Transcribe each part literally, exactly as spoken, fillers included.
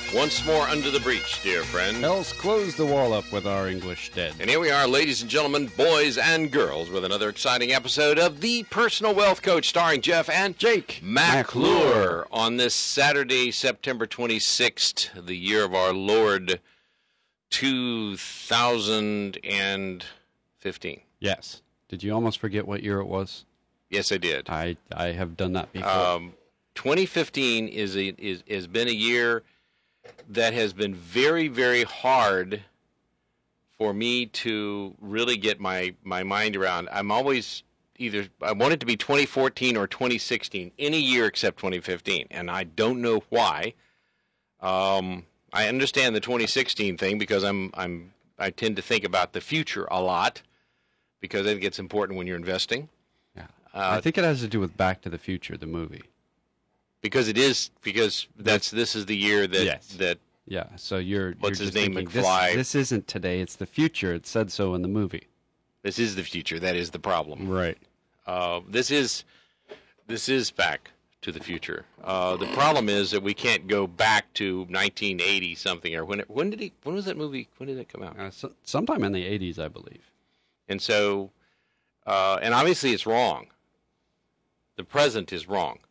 Once more under the breach, dear friend. Else close the wall up with our English dead. And here we are, ladies and gentlemen, boys and girls, with another exciting episode of The Personal Wealth Coach, starring Jeff and Jake McClure, on this Saturday, September twenty-sixth, the year of our Lord, two thousand fifteen. Yes. Did you almost forget what year it was? Yes, I did. I I have done that before. Um, twenty fifteen is a, is has been a year that has been very, very hard for me to really get my, my mind around. I'm always either, I want it to be twenty fourteen or twenty sixteen, any year except twenty fifteen, and I don't know why. Um, I understand the twenty sixteen thing because I'm I'm I tend to think about the future a lot because I think it's important when you're investing. Yeah, Uh, I think it has to do with Back to the Future, the movie. Because it is, because that's this is the year that Yes. that Yeah, so you're. What's you're his just name, thinking, McFly? This, this isn't today; it's the future. It said so in the movie. this is the future. That is the problem. Right. Uh, this is this is Back to the Future. Uh, the problem is that we can't go back to nineteen eighty something or when it, when did he when was that movie? When did it come out? Uh, so, sometime in the eighties, I believe. And so, uh, and obviously it's wrong. The present is wrong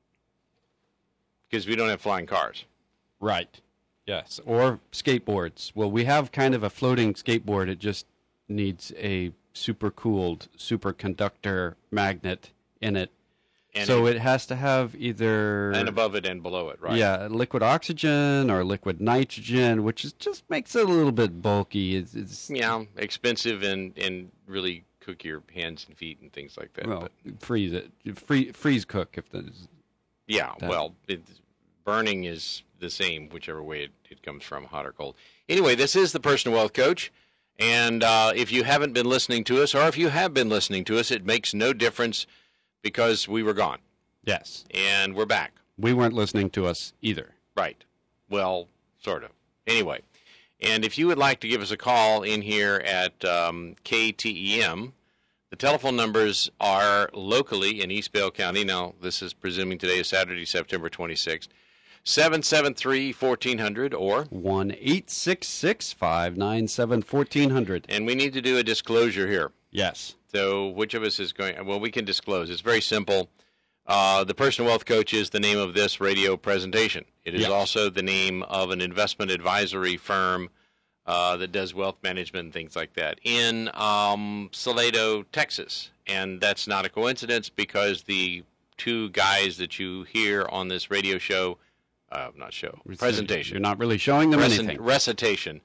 because we don't have flying cars. Right. Yes. Or skateboards. Well, we have kind of a floating skateboard. It just needs a super cooled superconductor magnet in it. And so it- it has to have either And above it and below it, right? yeah, liquid oxygen or liquid nitrogen, which is just makes it a little bit bulky. It's, it's Yeah, expensive and, and really cook your hands and feet and things like that. well, but freeze it, free, freeze cook if there's yeah, that- well, it, burning is the same whichever way it, it comes from, hot or cold. Anyway, this is the Personal Wealth Coach, and uh, if you haven't been listening to us, or if you have been listening to us, it makes no difference because we were gone, yes, and we're back. we weren't listening to us either. Right. Well, sort of. Anyway, and if you would like to give us a call in here at um, K T E M, the telephone numbers are locally in East Bale County. Now, this is presuming today is Saturday, September twenty-sixth. seven seven three, one four zero zero or... One eight six six five nine seven fourteen hundred. And we need to do a disclosure here. Yes. So which of us is going... Well, we can disclose. It's very simple. Uh, the Personal Wealth Coach is the name of this radio presentation. It is Yes. also the name of an investment advisory firm uh, that does wealth management and things like that in um, Salado, Texas. And that's not a coincidence because the two guys that you hear on this radio show, uh, not show, presentation. You're not really showing them Recit- anything. Recitation,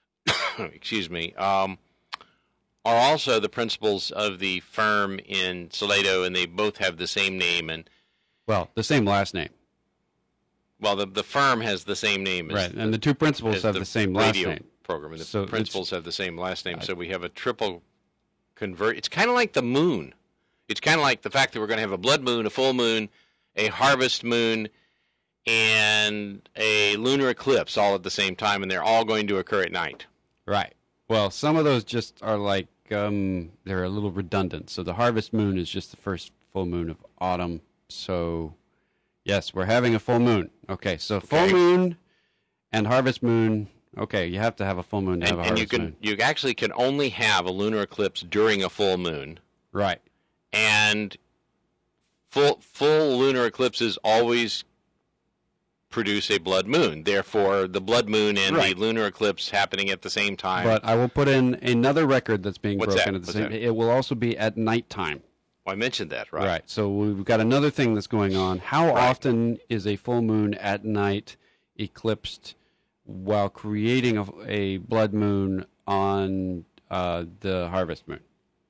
excuse me, um, are also the principals of the firm in Salado, and they both have the same name. And Well, the same last name. well, the the firm has the same name as Right, and the two principals as have the, same last radio name. program, and the So it's- principals have the same last name. So we have a triple convert. It's kind of like the moon. It's kind of like the fact that we're going to have a blood moon, a full moon, a harvest moon, and a lunar eclipse all at the same time, and they're all going to occur at night. Right. Well, some of those just are like, um, they're a little redundant. So the harvest moon is just the first full moon of autumn. So, yes, we're having a full moon. Okay, so full Okay. moon and harvest moon. Okay, you have to have a full moon to And, have a and you harvest can moon. you actually can only have a lunar eclipse during a full moon, Right. and full full lunar eclipses always produce a blood moon. Therefore, the blood moon and Right. the lunar eclipse happening at the same time. But I will put in another record that's being What's broken that? at the What's same that? It will also be at nighttime. Well, I mentioned that, right? Right. So we've got another thing that's going on. How Right. often is a full moon at night eclipsed while creating a, a blood moon on uh, the harvest moon?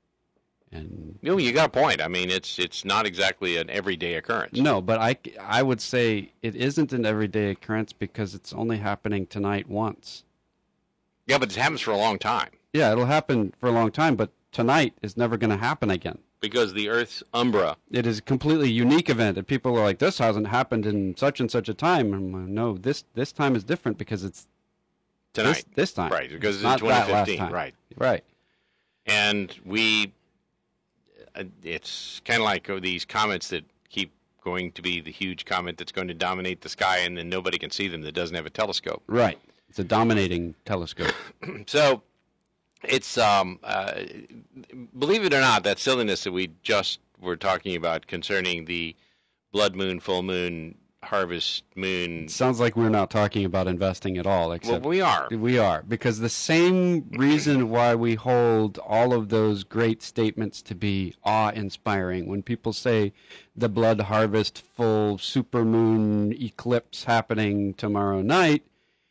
And You know, you got a point. I mean, it's it's not exactly an everyday occurrence. no, but I, I would say it isn't an everyday occurrence because it's only happening tonight once. Yeah, but it happens for a long time Yeah, it'll happen for a long time, but tonight is never going to happen again. because the Earth's umbra. It is a completely unique event, and people are like, "This hasn't happened in such and such a time." And I'm like, no, this this time is different because it's Tonight. This, this time, Right, because it's not that twenty last fifteen, time. right. Right. And we, uh, it's kind of like uh, these comments that keep going to be the huge comet that's going to dominate the sky, and then nobody can see them that doesn't have a telescope. Right. It's a dominating telescope. So it's, um, uh, believe it or not, that silliness that we just were talking about concerning the blood moon, full moon, harvest moon. It sounds like we're not talking about investing at all. Except well, we are. We are, because the same reason why we hold all of those great statements to be awe-inspiring, when people say the blood harvest, full supermoon eclipse happening tomorrow night,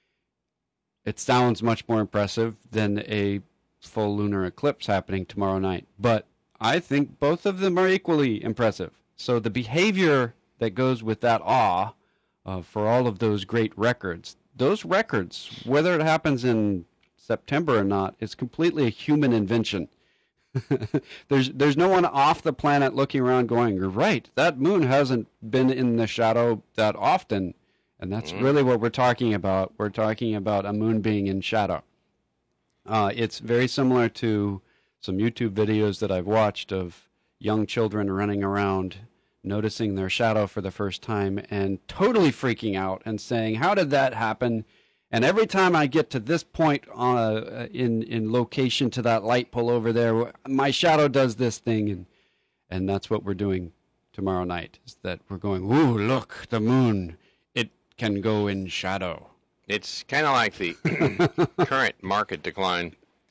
it sounds much more impressive than a full lunar eclipse happening tomorrow night. But I think both of them are equally impressive. So the behavior that goes with that awe uh, for all of those great records, those records, whether it happens in September or not, is completely a human invention. there's there's no one off the planet looking around going, you're right, that moon hasn't been in the shadow that often. And that's mm. really what we're talking about. We're talking about a moon being in shadow. Uh, it's very similar to some YouTube videos that I've watched of young children running around noticing their shadow for the first time and totally freaking out and saying, how did that happen? And every time I get to this point uh, in in location to that light pole over there, my shadow does this thing. And and that's what we're doing tomorrow night, is that we're going, ooh, look, the moon, it can go in shadow. It's kind of like the current market decline.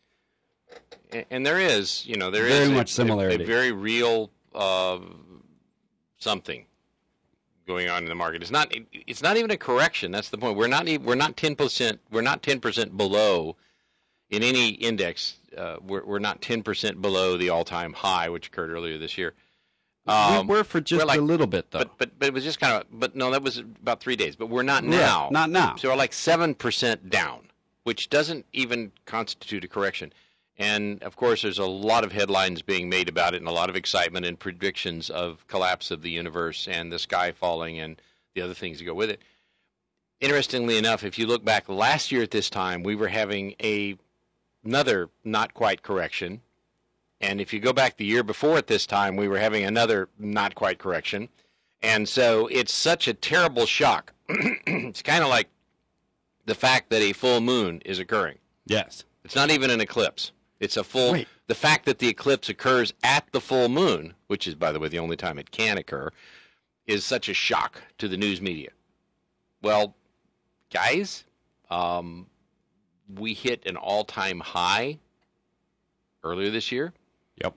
And there is, you know, there very is much a, similarity. A, a very real uh, something going on in the market. It's not. It's not even a correction. That's the point. We're not. We're not ten percent. We're not ten percent below in any index. Uh, we're we're not ten percent below the all-time high, which occurred earlier this year. Um, we were for just like, a little bit, though. But, but but it was just kind of. But no, that was about three days. But we're not now. Right, not now. So we're like seven percent down, which doesn't even constitute a correction. And, of course, there's a lot of headlines being made about it and a lot of excitement and predictions of collapse of the universe and the sky falling and the other things that go with it. Interestingly enough, if you look back last year at this time, we were having a, another not quite correction. And if you go back the year before at this time, we were having another not quite correction. And so it's such a terrible shock. It's kind of like the fact that a full moon is occurring. Yes. It's not even an eclipse. It's a full, Wait. The fact that the eclipse occurs at the full moon, which is, by the way, the only time it can occur, is such a shock to the news media. Well, guys, um, we hit an all-time high earlier this year. Yep.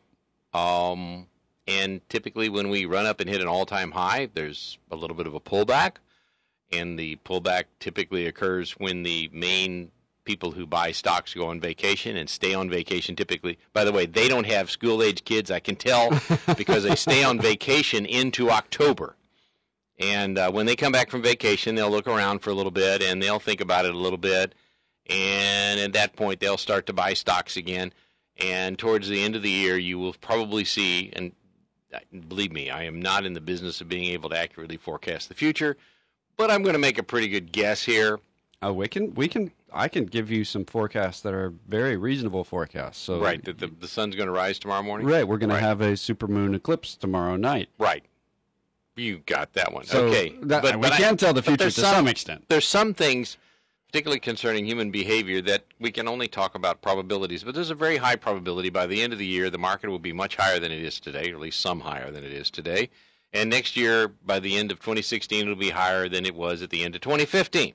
Um, and typically when we run up and hit an all-time high, there's a little bit of a pullback. And the pullback typically occurs when the main people who buy stocks go on vacation and stay on vacation typically. By the way, they don't have school-age kids, I can tell, because they stay on vacation into October. And uh, when they come back from vacation, they'll look around for a little bit, and they'll think about it a little bit. And at that point, they'll start to buy stocks again. And towards the end of the year, you will probably see, and believe me, I am not in the business of being able to accurately forecast the future, but I'm going to make a pretty good guess here. Uh, we can, we can, I can give you some forecasts that are very reasonable forecasts. So right, that the, the sun's going to rise tomorrow morning? Right, we're going right. to have a supermoon eclipse tomorrow night. Right. You got that one. So okay. That, but, we but can I, tell the future to some, some extent. There's some things, particularly concerning human behavior, that we can only talk about probabilities. But there's a very high probability by the end of the year the market will be much higher than it is today, or at least some higher than it is today. And next year, by the end of twenty sixteen, it will be higher than it was at the end of twenty fifteen.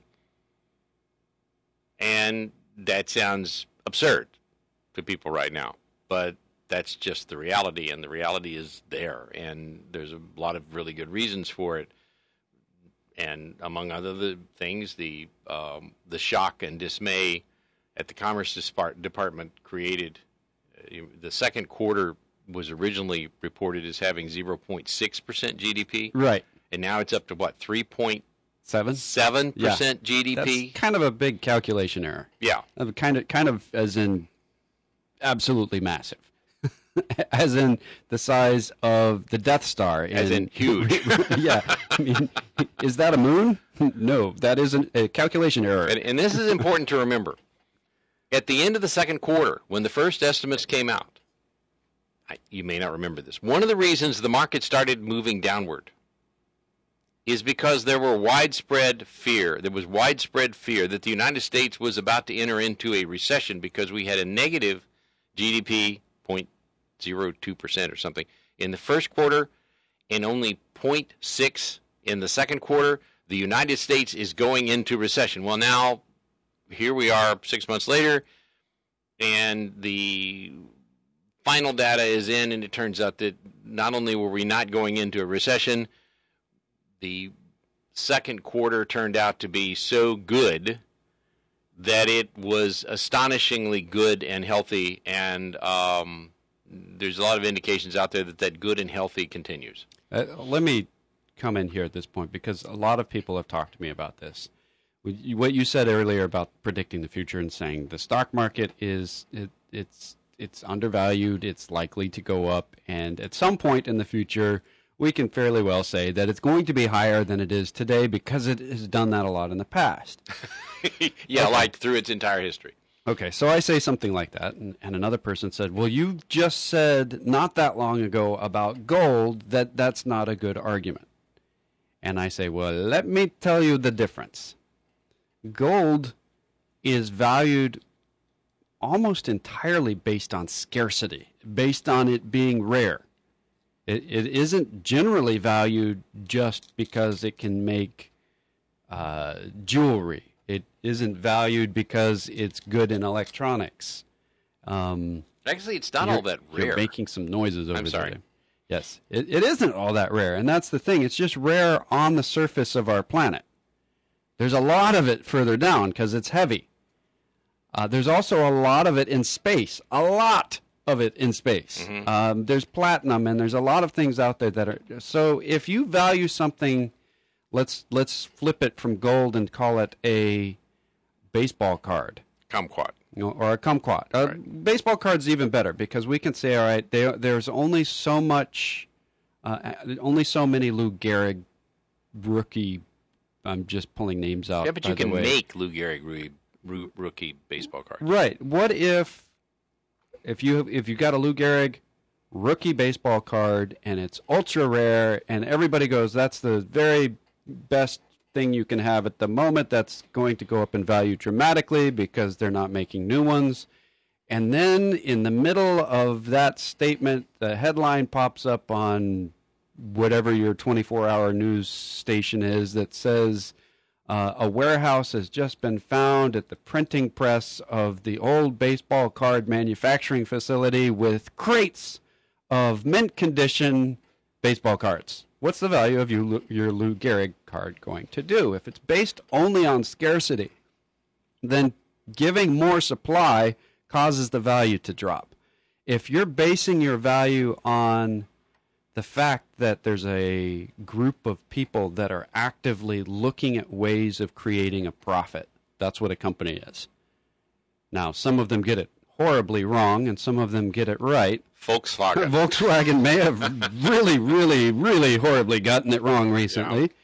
And that sounds absurd to people right now, but that's just the reality, and the reality is there, and there's a lot of really good reasons for it. And among other things, the um, the shock and dismay at the Commerce Department created. Uh, the second quarter was originally reported as having zero point six percent G D P. Right. And now it's up to, what, three point seven percent G D P? That's kind of a big calculation error. Yeah. Kind of, kind of as in absolutely massive. As in the size of the Death Star. As in huge. Yeah. I mean, is that a moon? No, that isn't a calculation error. And, and this is important to remember. At the end of the second quarter, when the first estimates came out, I, you may not remember this, one of the reasons the market started moving downward is because there were widespread fear. There was widespread fear that the United States was about to enter into a recession because we had a negative G D P zero point zero two percent or something in the first quarter and only zero point six in the second quarter. The United States is going into recession. Well, now, here we are six months later, and the final data is in, and it turns out that not only were we not going into a recession, the second quarter turned out to be so good that it was astonishingly good and healthy, and um, there's a lot of indications out there that that good and healthy continues. Uh, let me come in here at this point because a lot of people have talked to me about this. What you said earlier about predicting the future and saying the stock market is it, it's it's undervalued, it's likely to go up, and at some point in the future, we can fairly well say that it's going to be higher than it is today because it has done that a lot in the past. yeah, okay. Like through its entire history. Okay, so I say something like that, and, and another person said, well, you just said not that long ago about gold that that's not a good argument. And I say, well, let me tell you the difference. Gold is valued almost entirely based on scarcity, based on it being rare. It, it isn't generally valued just because it can make uh, jewelry. It isn't valued because it's good in electronics. Um, Actually, it's not all that rare. You're making some noises over I'm sorry. there. Yes, it, it isn't all that rare, and that's the thing. It's just rare on the surface of our planet. There's a lot of it further down because it's heavy. Uh, there's also a lot of it in space, a lot of it in space. Mm-hmm. Um, there's platinum, and there's a lot of things out there that are. So if you value something, let's let's flip it from gold and call it a baseball card. Kumquat. You know, or a kumquat. Uh, Right. Baseball card's even better because we can say, all right, they, there's only so much, uh, only so many Lou Gehrig rookie. I'm just pulling names out. Yeah, but by you the can way. make Lou Gehrig rookie, roo- rookie baseball cards. Right. What if, if you if you got a Lou Gehrig rookie baseball card and it's ultra rare and everybody goes, that's the very best thing you can have at the moment, that's going to go up in value dramatically because they're not making new ones. And then in the middle of that statement, the headline pops up on whatever your twenty-four hour news station is that says uh, a warehouse has just been found at the printing press of the old baseball card manufacturing facility with crates of mint condition baseball cards. What's the value of your, your Lou Gehrig card going to do? If it's based only on scarcity, then giving more supply causes the value to drop. If you're basing your value on the fact that there's a group of people that are actively looking at ways of creating a profit, that's what a company is. Now, some of them get it horribly wrong, and some of them get it right. Volkswagen. Volkswagen may have really, really, really horribly gotten it wrong recently. Yeah.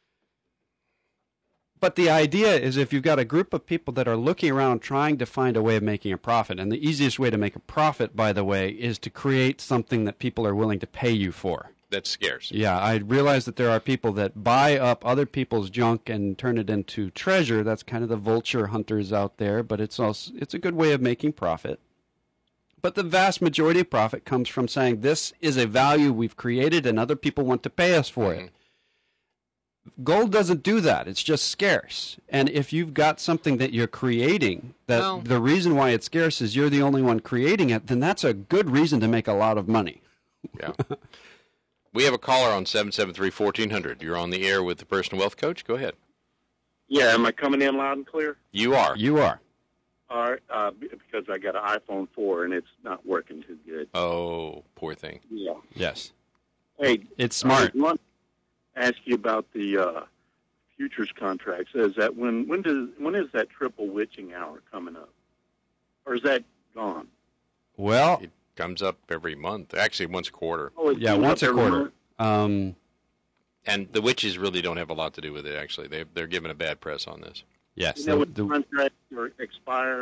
But the idea is if you've got a group of people that are looking around trying to find a way of making a profit, and the easiest way to make a profit, by the way, is to create something that people are willing to pay you for. That's scarce. Yeah, I realize that there are people that buy up other people's junk and turn it into treasure. That's kind of the vulture hunters out there, but it's also it's a good way of making profit. But the vast majority of profit comes from saying this is a value we've created and other people want to pay us for Mm-hmm. it. Gold doesn't do that. It's just scarce. And if you've got something that you're creating, that Well, the reason why it's scarce is you're the only one creating it, then that's a good reason to make a lot of money. Yeah. We have a caller on seven seven three, one four zero zero. You're on the air with the Personal Wealth Coach. Go ahead. Yeah, am I coming in loud and clear? You are. You are. All right, uh, because I got an iPhone four and it's not working too good. Oh, poor thing. Yeah. Yes. Hey, It's smart. I want to ask you about the uh, futures contracts. Is that when when does when is that triple witching hour coming up, or is that gone? Well, It comes up every month. Actually, once a quarter. Oh, it's yeah, coming once up a every quarter. month? Um, And the witches really don't have a lot to do with it, actually. They, they're giving a bad press on this. yes. You know, the- when the- contracts or expire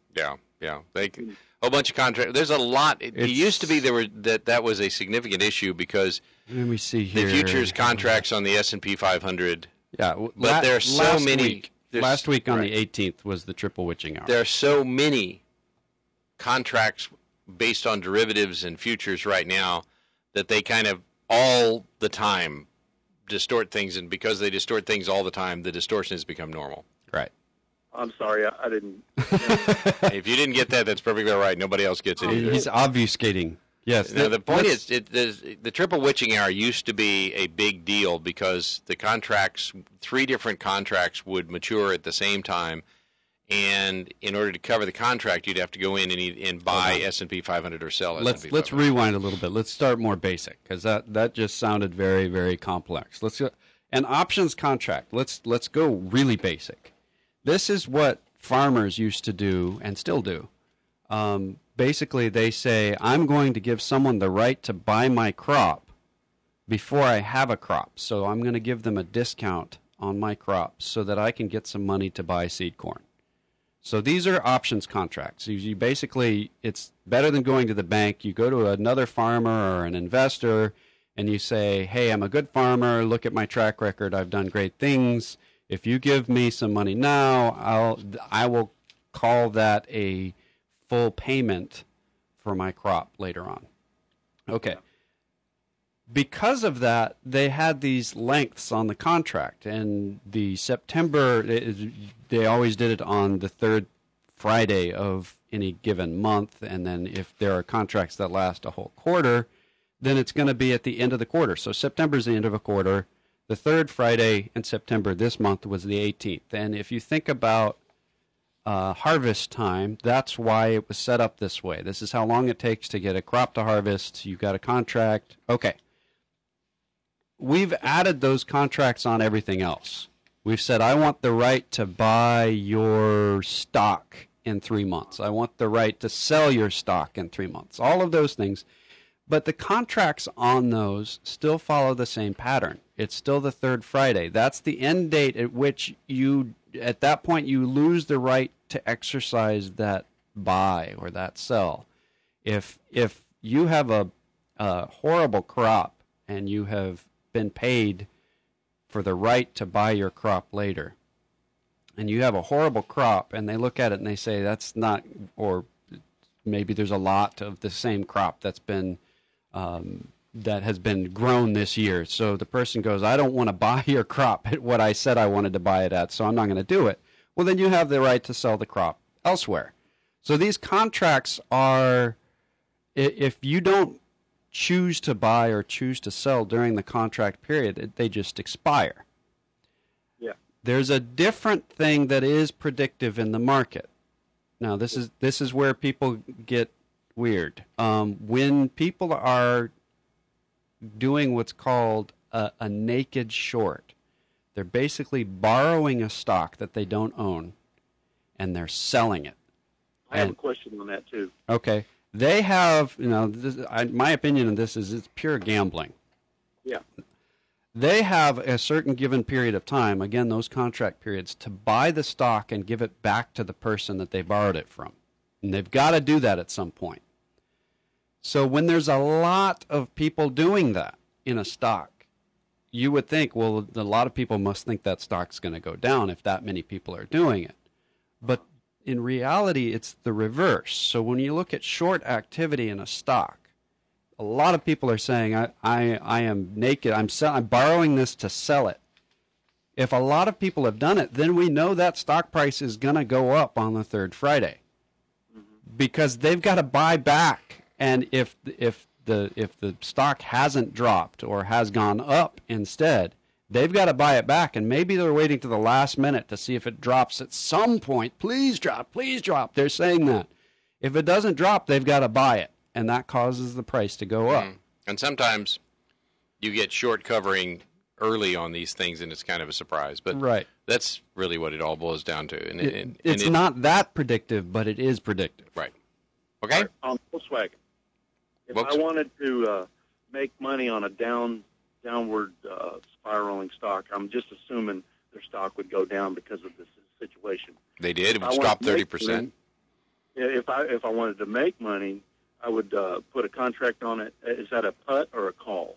Yeah, yeah. They a whole bunch of contracts. There's a lot. It, it used to be there were that that was a significant issue because let me see here. The futures contracts on the S and P five hundred. Yeah, but la- there are so last many. Week, last week on right. the eighteenth was the triple witching hour. There are so many contracts based on derivatives and futures right now that they kind of all the time distort things, and because they distort things all the time, the distortion has become normal. Right. I'm sorry, I, I didn't. If you didn't get that, that's perfectly all right. Nobody else gets it either. He's obfuscating. Yes. Now, that, the point is, it, the, the triple witching hour used to be a big deal because the contracts, three different contracts would mature at the same time, and in order to cover the contract, you'd have to go in and, and buy S and P five hundred or sell S and P let's five hundred. let's rewind a little bit. Let's start more basic because that, that just sounded very very complex. Let's go, an options contract. Let's let's go really basic. This is what farmers used to do and still do. Um, basically, they say, I'm going to give someone the right to buy my crop before I have a crop. So I'm going to give them a discount on my crop so that I can get some money to buy seed corn. So these are options contracts. You, you basically, it's better than going to the bank. You go to another farmer or an investor and you say, hey, I'm a good farmer. Look at my track record. I've done great things. If you give me some money now, I'll I will call that a full payment for my crop later on. Okay. Because of that, they had these lengths on the contract, and the September, they always did it on the third Friday of any given month, and then if there are contracts that last a whole quarter, then it's going to be at the end of the quarter. So September is the end of a quarter. The third Friday in September this month was the eighteenth. And if you think about uh, harvest time, that's why it was set up this way. This is how long it takes to get a crop to harvest. You've got a contract. Okay. We've added those contracts on everything else. We've said, I want the right to buy your stock in three months. I want the right to sell your stock in three months. All of those things. But the contracts on those still follow the same pattern. It's still the third Friday. That's the end date at which you, at that point, you lose the right to exercise that buy or that sell. If if you have a, a horrible crop and you have been paid for the right to buy your crop later, and you have a horrible crop, and they look at it and they say that's not, or maybe there's a lot of the same crop that's been um, that has been grown this year. So the person goes, I don't want to buy your crop at what I said I wanted to buy it at, so I'm not going to do it. Well, then you have the right to sell the crop elsewhere. So these contracts are, if you don't choose to buy or choose to sell during the contract period, they just expire. Yeah. There's a different thing that is predictive in the market. Now, this is this is where people get weird. Um, when people are doing what's called a, a naked short, they're basically borrowing a stock that they don't own, and they're selling it. I have and, a question on that, too. Okay. They have, you know, this, I, my opinion on this is it's pure gambling. Yeah. They have a certain given period of time, again, those contract periods, to buy the stock and give it back to the person that they borrowed it from. And they've got to do that at some point. So when there's a lot of people doing that in a stock, you would think, well, a lot of people must think that stock's going to go down if that many people are doing it. But in reality, it's the reverse. So when you look at short activity in a stock, a lot of people are saying, I, I, I am naked, I'm, sell- I'm borrowing this to sell it. If a lot of people have done it, then we know that stock price is going to go up on the third Friday. Mm-hmm. Because they've got to buy back. And if if the if the stock hasn't dropped or has gone up instead, they've got to buy it back. And maybe they're waiting to the last minute to see if it drops at some point. Please drop, please drop. They're saying that. If it doesn't drop, they've got to buy it. And that causes the price to go up. Mm. And sometimes you get short covering early on these things, and it's kind of a surprise. But right. That's really what it all boils down to. And, it, and, it's and it, not that predictive, but it is predictive. Right. Okay? On Volkswagen, if Volkswagen. I wanted to uh, make money on a down downward uh, spiraling stock, I'm just assuming their stock would go down because of this situation. They did. It I was want dropped to make thirty percent. if I if I wanted to make money, I would uh, put a contract on it. Is that a put or a call?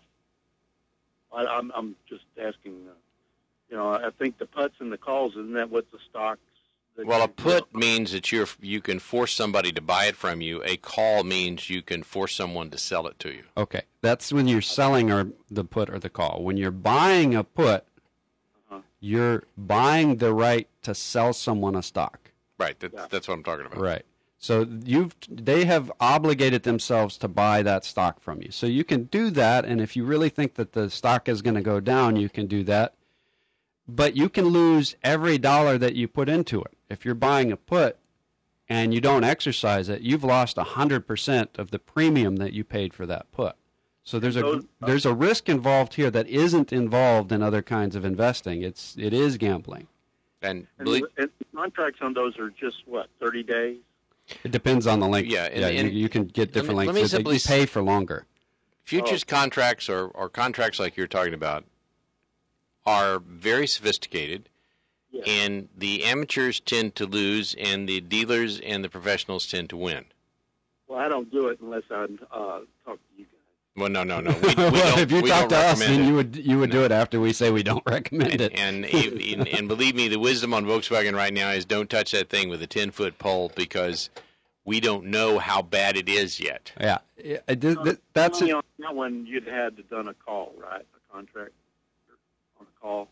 I, I'm I'm just asking. Uh, you know, I think the puts and the calls, isn't that what the stocks? That Well, you- a put means that you're you can force somebody to buy it from you. A call means you can force someone to sell it to you. Okay, that's when you're selling or the put or the call. When you're buying a put, Uh-huh. you're buying the right to sell someone a stock. Right. That's, Yeah. that's what I'm talking about. Right. So you've they have obligated themselves to buy that stock from you. So you can do that, and if you really think that the stock is going to go down, you can do that. But you can lose every dollar that you put into it. If you're buying a put and you don't exercise it, you've lost one hundred percent of the premium that you paid for that put. So there's a Those- there's a risk involved here that isn't involved in other kinds of investing. It's it is gambling. And And, believe, and the contracts on those are just what, thirty days? It depends on the length. Yeah, and- yeah and- you, you can get different let me- let lengths. me They- simply you pay for longer. futures contracts or, or contracts like you're talking about are very sophisticated, Yes. and the amateurs tend to lose, and the dealers and the professionals tend to win. Well, I don't do it unless I uh, talk to you guys. Well, no, no, no. We, we well, don't, if you we talk don't to us, recommend then it. you would you would do it after we say we don't recommend it. And, and, and believe me, the wisdom on Volkswagen right now is don't touch that thing with a ten-foot pole because we don't know how bad it is yet. Yeah, yeah, it- th- th- that's Only it. on that one you'd had to done a call, right? A contract on a call.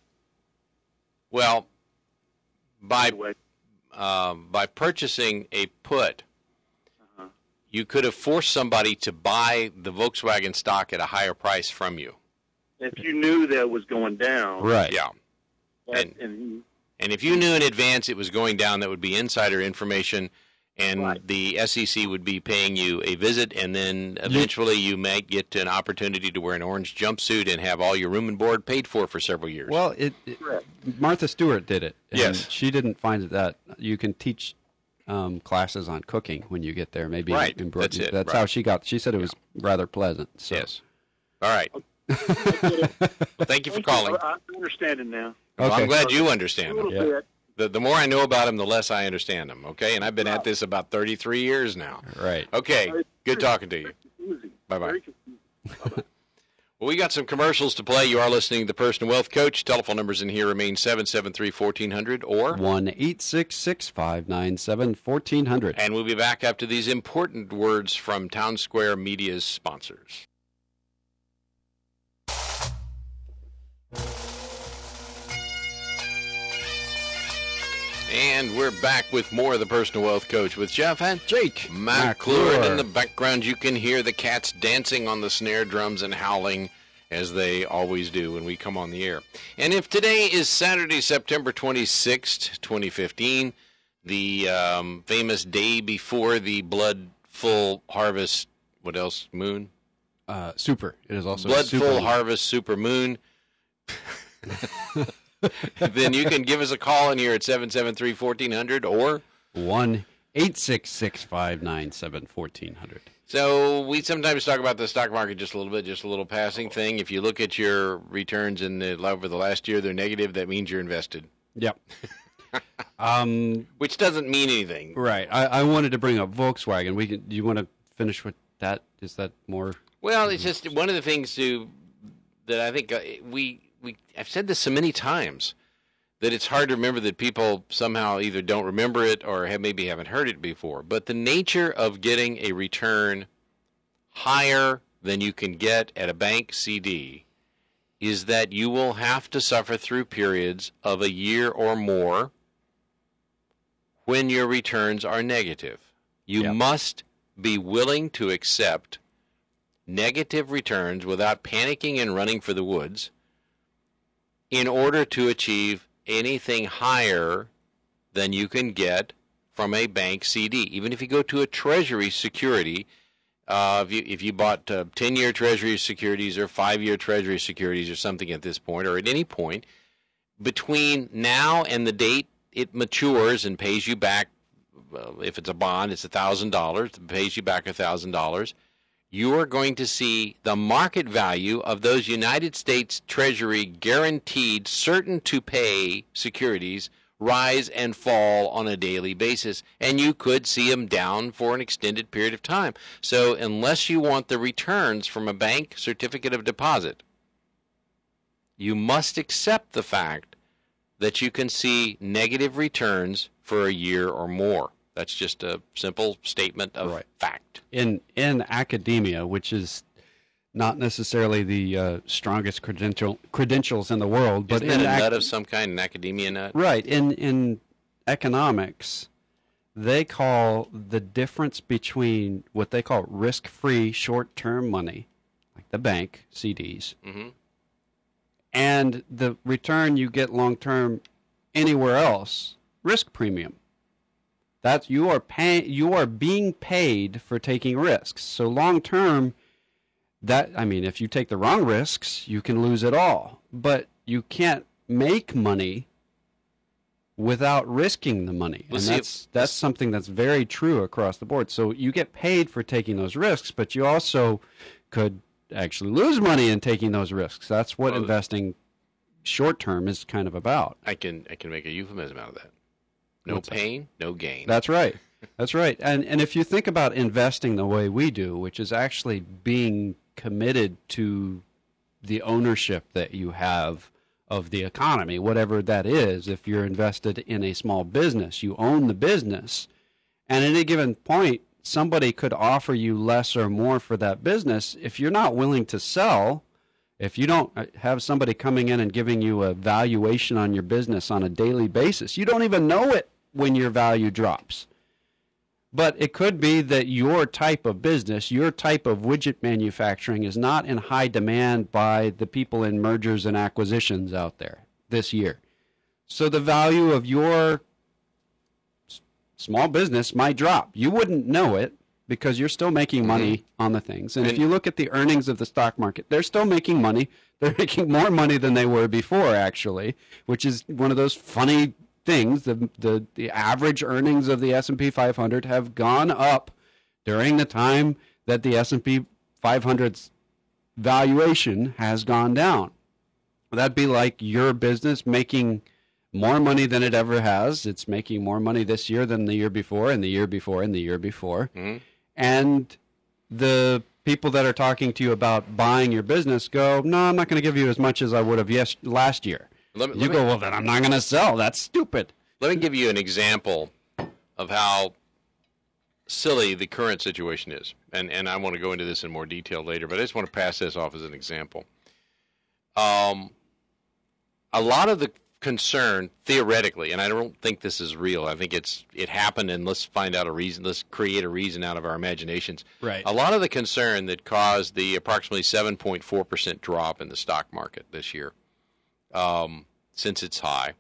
Well, by Anyway, um, by purchasing a put, uh-huh. you could have forced somebody to buy the Volkswagen stock at a higher price from you. If you knew that it was going down, Right. Yeah. that- And- and And if you knew in advance it was going down, that would be insider information, and Right. the S E C would be paying you a visit, and then eventually you might get an opportunity to wear an orange jumpsuit and have all your room and board paid for for several years. Well, it, it Correct. Martha Stewart did it. And Yes. she didn't find that you can teach um, classes on cooking when you get there. Maybe Right. in Bro- That's it. That's Right. how she got. She said it was rather pleasant. So. Yes. All right. I get it. Well, thank you for Thank calling. I I understand it now. Well, Okay. I'm glad you A understand them. little Yeah. bit. The, the more I know about them, the less I understand them, okay? And I've been at this about thirty-three years now. Right. Okay, good talking to you. Confusing. Bye-bye. Very confusing. Well, we got some commercials to play. You are listening to the Personal Wealth Coach. Telephone numbers in here remain seven seven three, one four zero zero or... One eight six six five nine seven fourteen hundred. And we'll be back after these important words from Town Square Media's sponsors. And we're back with more of the Personal Wealth Coach with Jeff and Jake McClure. And in the McClure. background, you can hear the cats dancing on the snare drums and howling as they always do when we come on the air. And if today is Saturday, September twenty-sixth, twenty fifteen, the um, famous day before the blood full harvest, what else, moon? Uh, super. It is also Blood super. full harvest super moon. Then you can give us a call in here at seven seven three, one four zero zero or... One eight six six five nine seven fourteen hundred. So we sometimes talk about the stock market just a little bit, just a little passing thing. If you look at your returns in the over the last year, they're negative. That means you're invested, Yep. um. which doesn't mean anything. Right. I, I wanted to bring up Volkswagen. We can. Do you want to finish with that? Is that more? Well, it's just one of the things to that I think uh, we we I've said this so many times that it's hard to remember that people somehow either don't remember it or have, maybe haven't heard it before. But the nature of getting a return higher than you can get at a bank C D is that you will have to suffer through periods of a year or more when your returns are negative. You Yep. must be willing to accept negative returns without panicking and running for the woods in order to achieve anything higher than you can get from a bank C D. Even if you go to a Treasury security, uh, if you if you bought uh, ten-year Treasury securities or five-year Treasury securities or something at this point or at any point, between now and the date it matures and pays you back, uh, if it's a bond, it's one thousand dollars, it pays you back one thousand dollars, you are going to see the market value of those United States Treasury guaranteed certain to pay securities rise and fall on a daily basis, and you could see them down for an extended period of time. So unless you want the returns from a bank certificate of deposit, you must accept the fact that you can see negative returns for a year or more. That's just a simple statement of right. fact. In in academia, which is not necessarily the uh, strongest credential credentials in the world, but Isn't that in a ac- nut of some kind, an academia nut? Right. In in economics, they call the difference between what they call risk-free short-term money, like the bank, C Ds, Mm-hmm. and the return you get long-term anywhere else, risk premium. That's you are pay, you are being paid for taking risks. So long-term, that I mean, if you take the wrong risks, you can lose it all. But you can't make money without risking the money. Well, and see, that's that's something that's very true across the board. So you get paid for taking those risks, but you also could actually lose money in taking those risks. That's what Well, investing short term is kind of about. I can I can make a euphemism out of that. No What's that? pain, no gain. That's right. That's right. And and if you think about investing the way we do, which is actually being committed to the ownership that you have of the economy, whatever that is, if you're invested in a small business, you own the business, and at any given point, somebody could offer you less or more for that business. If you're not willing to sell, if you don't have somebody coming in and giving you a valuation on your business on a daily basis, you don't even know it when your value drops. But it could be that your type of business, your type of widget manufacturing is not in high demand by the people in mergers and acquisitions out there this year. So the value of your s- small business might drop. You wouldn't know it because you're still making money mm-hmm. on the things. And, and if you look at the earnings of the stock market, they're still making money. They're making more money than they were before, actually, which is one of those funny things. The, the the average earnings of the S and P five hundred have gone up during the time that the S and P five hundred's valuation has gone down. That'd be like your business making more money than it ever has. It's making more money this year than the year before, and the year before, and the year before. Mm-hmm. And the people that are talking to you about buying your business go, no, I'm not going to give you as much as I would have yes, last year. Let me, you let go, me, well, then I'm not going to sell. That's stupid. Let me give you an example of how silly the current situation is. And, and I want to go into this in more detail later, but I just want to pass this off as an example. Um, a lot of the concern, theoretically, and I don't think this is real. I think it's it happened, and let's find out a reason. Let's create a reason out of our imaginations. Right. A lot of the concern that caused the approximately seven point four percent drop in the stock market this year, Um, since it's high,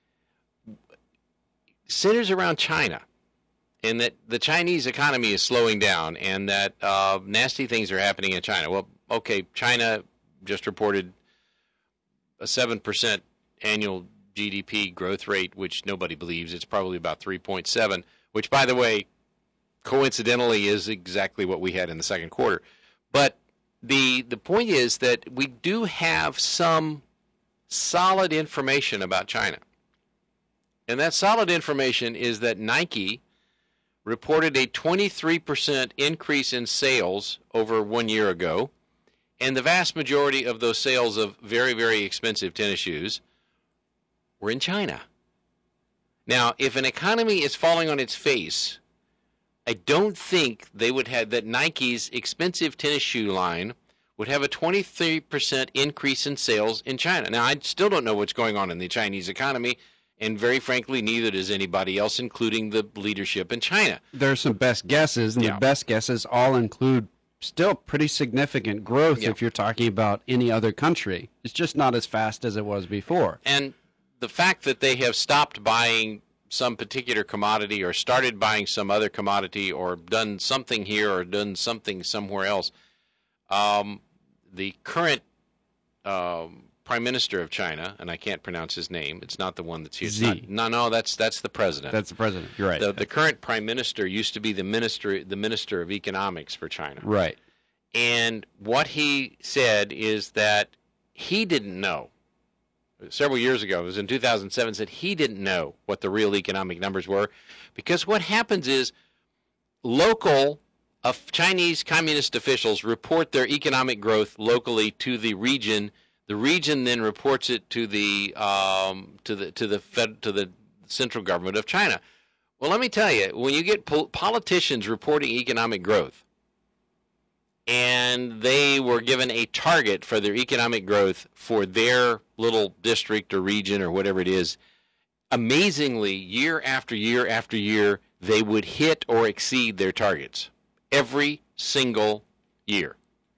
centers around China, and that the Chinese economy is slowing down, and that uh, nasty things are happening in China. Well, okay, China just reported a seven percent annual G D P growth rate, which nobody believes. It's probably about three point seven, which, by the way, coincidentally is exactly what we had in the second quarter. But the the point is that we do have some solid information about China. And that solid information is that Nike reported a twenty-three percent increase in sales over one year ago, and the vast majority of those sales of very, very expensive tennis shoes were in China. Now, if an economy is falling on its face, I don't think they would have that Nike's expensive tennis shoe line would have a twenty-three percent increase in sales in China. Now, I still don't know what's going on in the Chinese economy, and very frankly, neither does anybody else, including the leadership in China. There's some best guesses, and yeah. the best guesses all include still pretty significant growth yeah. if you're talking about any other country. It's just not as fast as it was before. And the fact that they have stopped buying some particular commodity or started buying some other commodity or done something here or done something somewhere else, Um, the current um, Prime Minister of China, and I can't pronounce his name. It's not the one that's here. Z. Not, no, no, that's that's the president. That's the president. You're right. The, the current Prime Minister used to be the minister, the Minister of Economics for China. Right. And what he said is that he didn't know. several years ago, it was in two thousand seven, said he didn't know what the real economic numbers were, because what happens is local of Chinese communist officials report their economic growth locally to the region. The region then reports it to the um, to the to the Fed, to the central government of China. Well, let me tell you, when you get pol- politicians reporting economic growth, and they were given a target for their economic growth for their little district or region or whatever it is, amazingly, year after year after year, they would hit or exceed their targets every single year.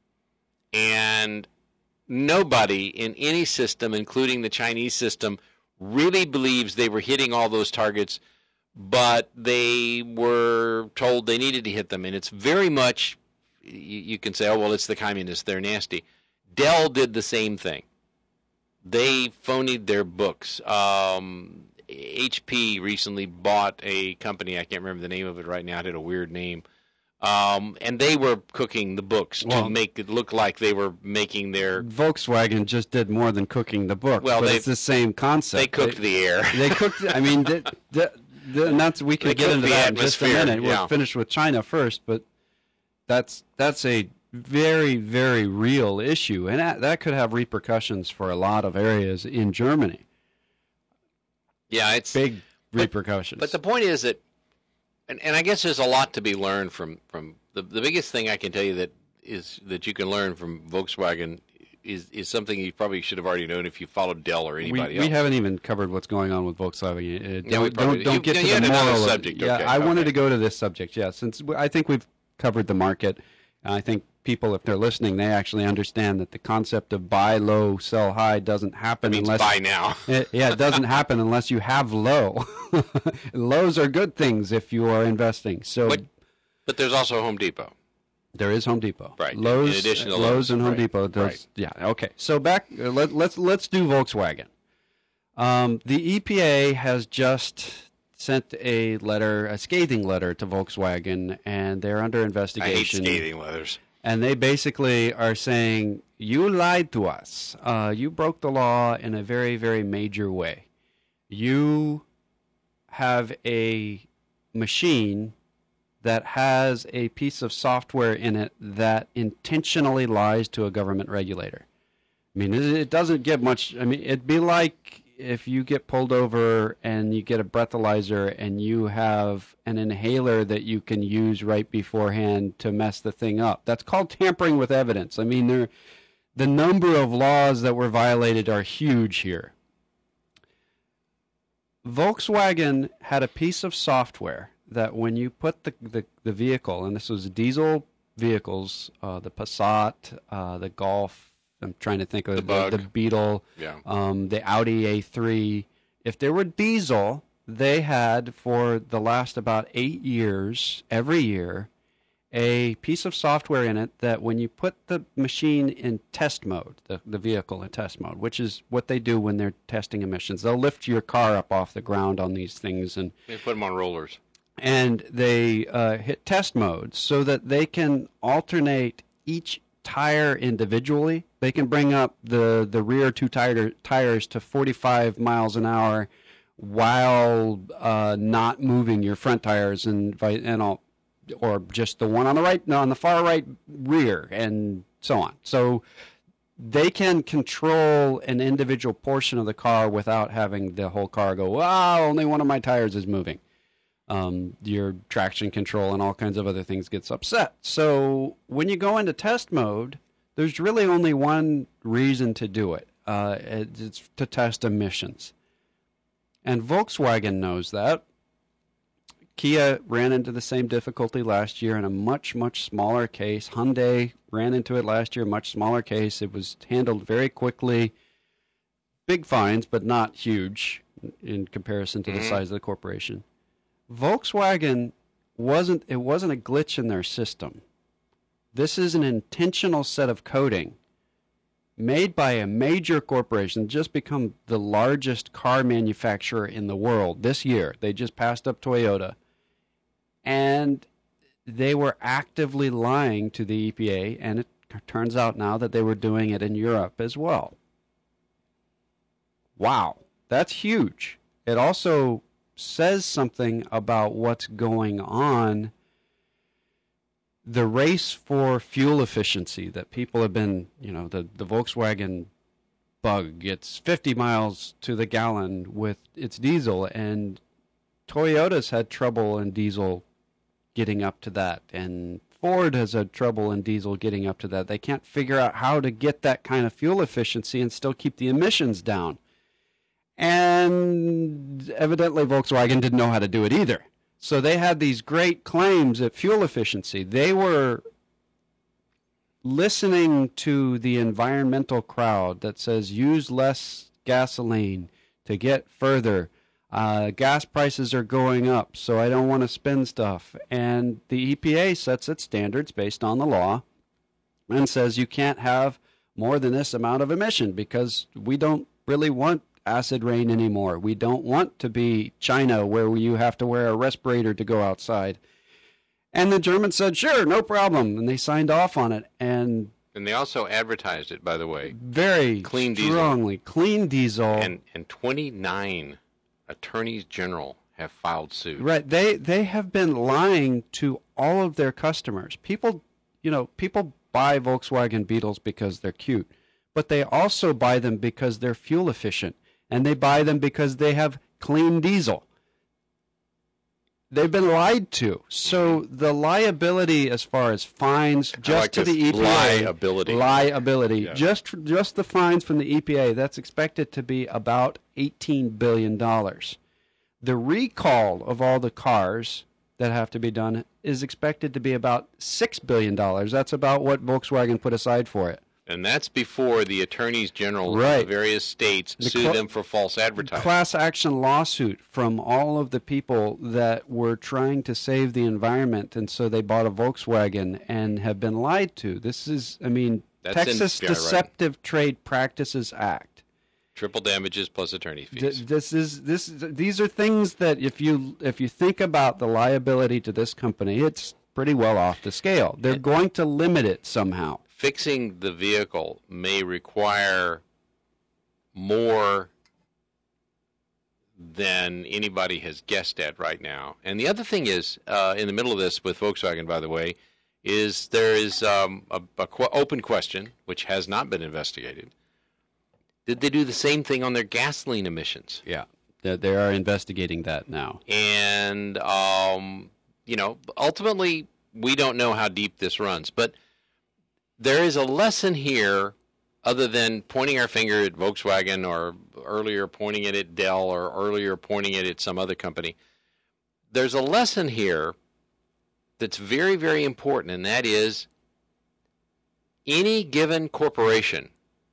And nobody in any system, including the Chinese system, really believes they were hitting all those targets, but they were told they needed to hit them. And it's very much, you, you can say, oh, well, it's the communists, they're nasty. Dell did the same thing. They phonied their books. Um, H P recently bought a company, I can't remember the name of it right now, it had a weird name. Um, and they were cooking the books to well, make it look like they were making their... Volkswagen just did more than cooking the books, well, but they, it's the same concept. They cooked they, the air. They cooked, I mean, the, the, the, and that's, we can get into that in just a minute. Yeah. We'll finish with China first, but that's that's a very, very real issue, and that, that could have repercussions for a lot of areas in Germany. Yeah, it's... Big but, repercussions. But the point is that, and, and I guess there's a lot to be learned from, from the, the biggest thing I can tell you that is that you can learn from Volkswagen is, is something you probably should have already known if you followed Dell or anybody we, else. We haven't even covered what's going on with Volkswagen. Uh, don't, yeah, we don't, don't you, get you to the moral subject. Yeah, okay, I okay. wanted to go to this subject, yeah, since I think we've covered the market. And I think people, if they're listening, they actually understand that the concept of buy low, sell high doesn't happen it means unless... buy now. it, yeah, it doesn't happen unless you have low. Lows are good things if you are investing. So, But, but there's also Home Depot. There is Home Depot. Right. Lowe's, in addition to Lowe's Lowe's and Home right. Depot. Does, right. Yeah. Okay. So back. Uh, let, let's let's do Volkswagen. Um, the E P A has just sent a letter, a scathing letter to Volkswagen, and they're under investigation. I hate scathing letters. And they basically are saying, you lied to us. Uh, you broke the law in a very, very major way. You have a machine that has a piece of software in it that intentionally lies to a government regulator. I mean, it doesn't get much. I mean, it'd be like if you get pulled over and you get a breathalyzer and you have an inhaler that you can use right beforehand to mess the thing up. That's called tampering with evidence. I mean, there, the number of laws that were violated are huge here. Volkswagen had a piece of software that when you put the, the, the vehicle, and this was diesel vehicles, uh, the Passat, uh, the Golf, I'm trying to think of the, the, the Beetle, yeah. um, the Audi A three. If they were diesel, they had for the last about eight years, every year, a piece of software in it that when you put the machine in test mode, the, the vehicle in test mode, which is what they do when they're testing emissions, they'll lift your car up off the ground on these things and they put them on rollers. And they uh, hit test mode so that they can alternate each tire individually. They can bring up the, the rear two tire, tires to forty-five miles an hour while uh, not moving your front tires and and all, or just the one on the right, no, on the far right rear, and so on. So they can control an individual portion of the car without having the whole car go, wow, only one of my tires is moving. Um, your traction control and all kinds of other things gets upset. So when you go into test mode, there's really only one reason to do it. Uh, it's to test emissions. And Volkswagen knows that. Kia ran into the same difficulty last year in a much, much smaller case. Hyundai ran into it last year, much smaller case. It was handled very quickly. Big fines, but not huge in comparison to the mm-hmm. size of the corporation. Volkswagen wasn't, it wasn't a glitch in their system. This is an intentional set of coding made by a major corporation, just become the largest car manufacturer in the world this year. They just passed up Toyota. And they were actively lying to the E P A, and it turns out now that they were doing it in Europe as well. Wow, that's huge. It also says something about what's going on. The race for fuel efficiency that people have been, you know, the, the Volkswagen Bug gets fifty miles to the gallon with its diesel, and Toyota's had trouble in diesel getting up to that, and Ford has had trouble in diesel getting up to that. They can't figure out how to get that kind of fuel efficiency and still keep the emissions down. And evidently Volkswagen didn't know how to do it either. So they had these great claims at fuel efficiency. They were listening to the environmental crowd that says use less gasoline to get further. Uh, gas prices are going up, so I don't want to spend stuff. And the E P A sets its standards based on the law and says you can't have more than this amount of emission because we don't really want acid rain anymore. We don't want to be China where you have to wear a respirator to go outside. And the Germans said, sure, no problem. And they signed off on it. And and they also advertised it, by the way. Very clean strongly. Diesel. Clean diesel. And, and twenty-nine attorneys general have filed suit. Right. They they have been lying to all of their customers. People, you know, people buy Volkswagen Beetles because they're cute. But they also buy them because they're fuel efficient. And they buy them because they have clean diesel. They've been lied to. So the liability as far as fines, just like to the E P A. Liability. Liability. Yeah. Just, just the fines from the E P A, that's expected to be about eighteen billion dollars. The recall of all the cars that have to be done is expected to be about six billion dollars. That's about what Volkswagen put aside for it. And that's before the attorneys general right. of the various states the sue cl- them for false advertising. Class action lawsuit from all of the people that were trying to save the environment, and so they bought a Volkswagen and have been lied to. This is, I mean, That's Texas in, yeah, Deceptive right. Trade Practices Act. Triple damages plus attorney fees. Th- this is this. These are things that if you if you think about the liability to this company, it's pretty well off the scale. They're going to limit it somehow. Fixing the vehicle may require more than anybody has guessed at right now. And the other thing is, uh, in the middle of this with Volkswagen, by the way, is there is um, a, a qu- open question, which has not been investigated. Did they do the same thing on their gasoline emissions? Yeah, they, they are investigating that now. And, um, you know, ultimately, we don't know how deep this runs. But there is a lesson here, other than pointing our finger at Volkswagen or earlier pointing it at Dell or earlier pointing it at some other company. There's a lesson here that's very, very important, and that is any given corporation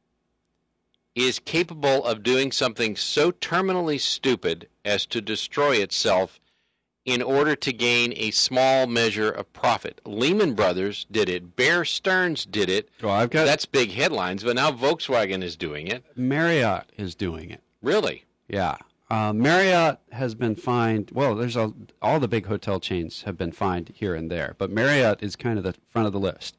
is capable of doing something so terminally stupid as to destroy itself in order to gain a small measure of profit. Lehman Brothers did it. Bear Stearns did it. Well, I've got That's big headlines, but now Volkswagen is doing it. Marriott is doing it. Really? Yeah. Uh, Marriott has been fined. Well, there's a, all the big hotel chains have been fined here and there, but Marriott is kind of the front of the list.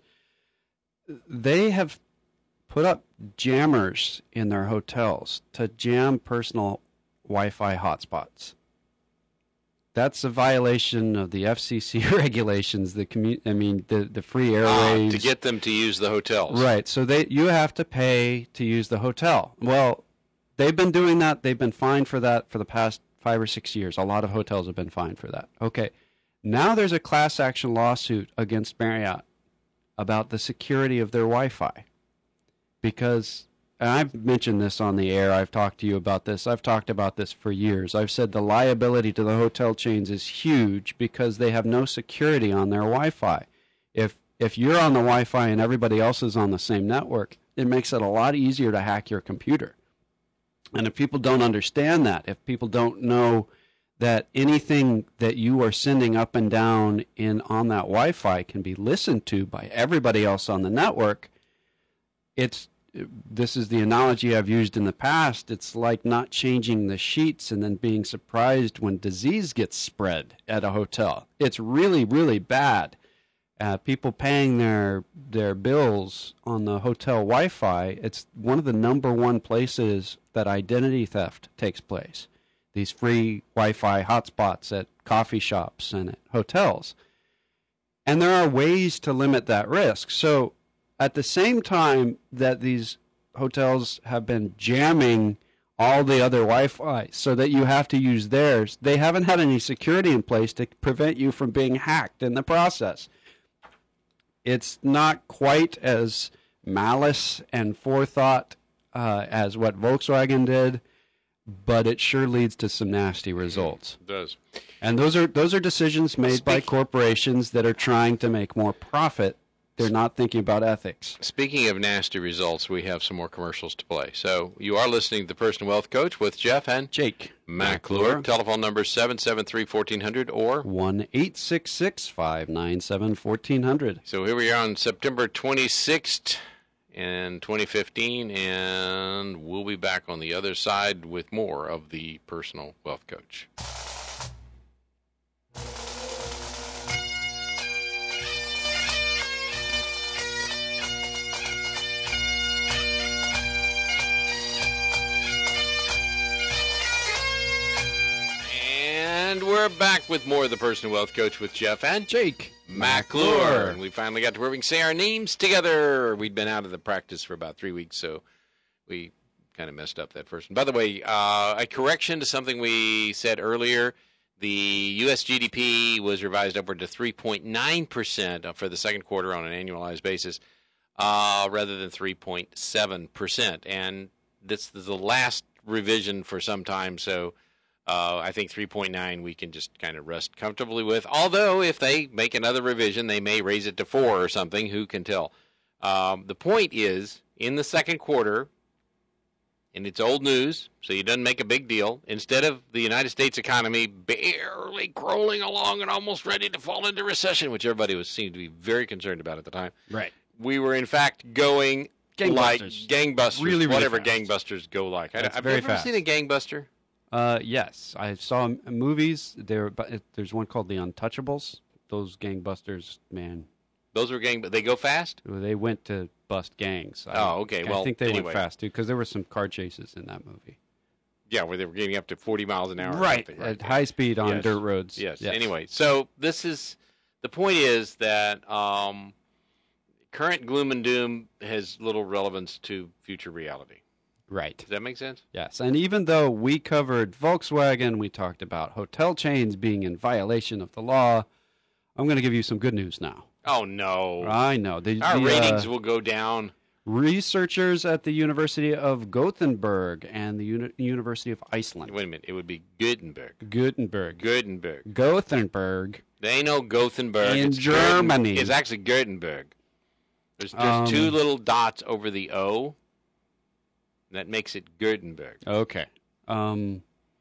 They have put up jammers in their hotels to jam personal Wi-Fi hotspots. That's a violation of the F C C regulations. The commu- I mean, the, the free airwaves. Ah, to get them to use the hotels. Right. So they you have to pay to use the hotel. Well, they've been doing that. They've been fined for that for the past five or six years. A lot of hotels have been fined for that. Okay. Now there's a class action lawsuit against Marriott about the security of their Wi-Fi. Because, and I've mentioned this on the air, I've talked to you about this, I've talked about this for years. I've said the liability to the hotel chains is huge because they have no security on their Wi-Fi. If if you're on the Wi-Fi and everybody else is on the same network, it makes it a lot easier to hack your computer. And if people don't understand that, if people don't know that anything that you are sending up and down in on that Wi-Fi can be listened to by everybody else on the network, it's this is the analogy I've used in the past. It's like not changing the sheets and then being surprised when disease gets spread at a hotel. It's really, really bad. uh, people paying their their bills on the hotel Wi-Fi, it's one of the number one places that identity theft takes place. These free Wi-Fi hotspots at coffee shops and at hotels. And there are ways to limit that risk. So at the same time that these hotels have been jamming all the other Wi-Fi so that you have to use theirs, they haven't had any security in place to prevent you from being hacked in the process. It's not quite as malice and forethought uh, as what Volkswagen did, but it sure leads to some nasty results. It does. And those are those are decisions made Speak- by corporations that are trying to make more profit. They're not thinking about ethics. Speaking of nasty results, we have some more commercials to play. So you are listening to the Personal Wealth Coach with Jeff and Jake McClure. Telephone number seven seven three, one four zero zero or one eight six six, five nine seven, one four zero zero. So here we are on September twenty-sixth in twenty fifteen, and we'll be back on the other side with more of the Personal Wealth Coach. And we're back with more of the Personal Wealth Coach with Jeff and Jake McClure. And we finally got to where we can say our names together. We'd been out of the practice for about three weeks, so we kind of messed up that first one. By the way, uh, a correction to something we said earlier. The U S G D P was revised upward to three point nine percent for the second quarter on an annualized basis, uh, rather than three point seven percent. And this is the last revision for some time, so Uh, I think three point nine we can just kind of rest comfortably with. Although, if they make another revision, they may raise it to four or something. Who can tell? Um, the point is, in the second quarter, and it's old news, so it doesn't make a big deal, instead of the United States economy barely crawling along and almost ready to fall into recession, which everybody was seemed to be very concerned about at the time, right? We were, in fact, going gangbusters. like gangbusters, really, really whatever fast. gangbusters go like. That's I, I've very never fast. seen a gangbuster. Uh, yes, I saw m- movies. There, but there's one called The Untouchables. Those gangbusters, man, Those were gang, but they go fast. they went to bust gangs. I, Oh, okay. I Well, think they anyway. went fast too because there were some car chases in that movie. Yeah, where they were getting up to forty miles an hour. or Right, something, at high speed on Yes. dirt roads. Yes. Anyway, so this is the point is that um, current gloom and doom has little relevance to future reality. Right. Does that make sense? Yes, and even though we covered Volkswagen, we talked about hotel chains being in violation of the law, I'm going to give you some good news now. Oh no! I know. The, Our the, ratings uh, will go down. researchers at the University of Gothenburg and the Uni- University of Iceland. Wait a minute. It would be Gutenberg. Gutenberg. Gutenberg. Gothenburg. They ain't no Gothenburg. In it's Germany. Guten- it's actually Gutenberg. There's, there's Um, two little dots over the O. That makes it Gutenberg. Okay. Um,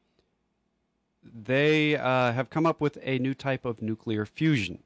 they uh, have come up with a new type of nuclear fusion.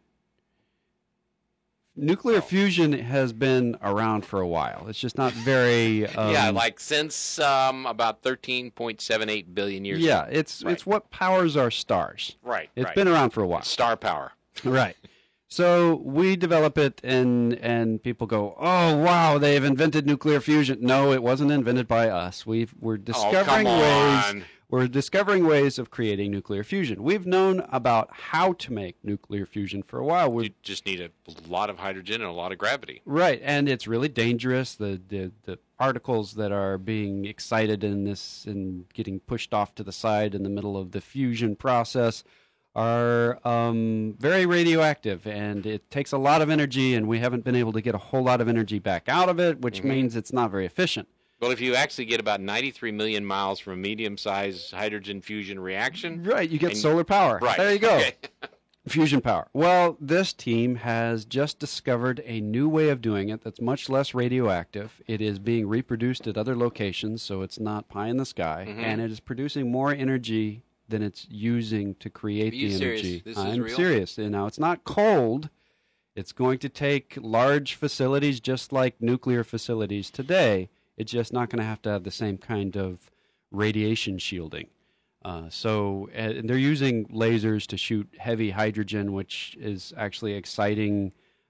Nuclear Oh. fusion has been around for a while. It's just not very... Um, yeah, like since um, about thirteen point seven eight billion years Yeah, ago. it's Right. it's what powers our stars. Right. It's right. been around for a while. Star power. Right. So we develop it, and and people go, "Oh wow, they've invented nuclear fusion." No, it wasn't invented by us. We've we're discovering oh, come ways. on. We're discovering ways of creating nuclear fusion. We've known about how to make nuclear fusion for a while. We're, You just need a lot of hydrogen and a lot of gravity. right, and it's really dangerous. The, the the particles that are being excited in this and getting pushed off to the side in the middle of the fusion process are um, very radioactive, and it takes a lot of energy, and we haven't been able to get a whole lot of energy back out of it, which Mhm. means it's not very efficient. Well, if you actually get about ninety-three million miles from a medium-sized hydrogen fusion reaction. Right, you get And- solar power. Right. There you go. Okay. Fusion power. Well, this team has just discovered a new way of doing it that's much less radioactive. It is being reproduced at other locations, so it's not pie in the sky, Mhm. and it is producing more energy than it's using to create Are you the serious? energy. This is I'm real? serious. You know, it's not cold. It's going to take large facilities just like nuclear facilities today. It's just not going to have to have the same kind of radiation shielding. Uh, so and they're using lasers to shoot heavy hydrogen, which is actually exciting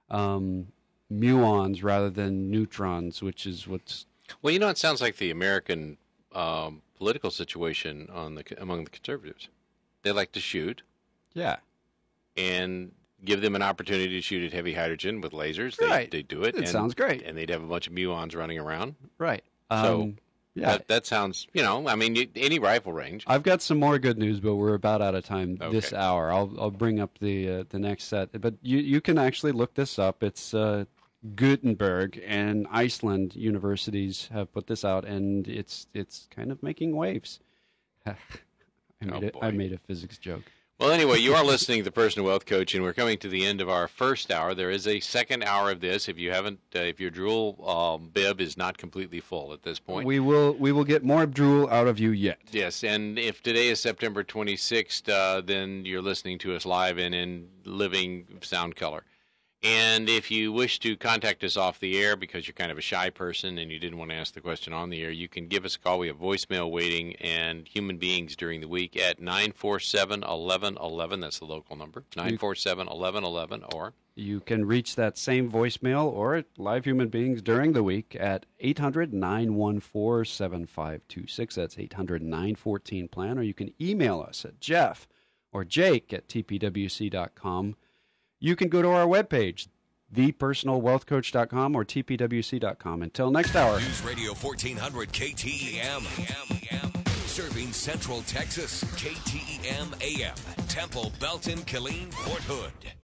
um, muons rather than neutrons, which is what's. Well, you know, it sounds like the American um, political situation on the among the conservatives. They like to shoot. Yeah. And give them an opportunity to shoot at heavy hydrogen with lasers. They, right. they do it. It and, sounds great. And they'd have a bunch of muons running around. Right. So um, yeah. that, that sounds, you know, I mean, you, any rifle range. I've got some more good news, but we're about out of time Okay. this hour. I'll I'll bring up the uh, the next set. But you, you can actually look this up. It's uh, Gutenberg and Iceland universities have put this out, and it's it's kind of making waves. I made, Oh, a, I boy. made a physics joke. Well, anyway, you are listening to the Personal Wealth Coach, and we're coming to the end of our first hour. There is a second hour of this. If you haven't, uh, if your drool um, bib is not completely full at this point. We will we will get more drool out of you yet. Yes, and if today is September twenty-sixth, uh, then you're listening to us live and in living sound color. And if you wish to contact us off the air because you're kind of a shy person and you didn't want to ask the question on the air, you can give us a call. We have voicemail waiting and human beings during the week at nine four seven, eleven eleven. That's the local number, nine four seven, eleven eleven, or... You can reach that same voicemail or live human beings during the week at eight hundred, nine one four, seven five two six. That's eight hundred, nine one four, plan. Or you can email us at Jeff or Jake at t p w c dot com. You can go to our webpage, the personal wealth coach dot com or t p w c dot com. Until next hour. News Radio fourteen hundred K T E M. Serving Central Texas. K T E M A M. Temple, Belton, Killeen, Fort Hood.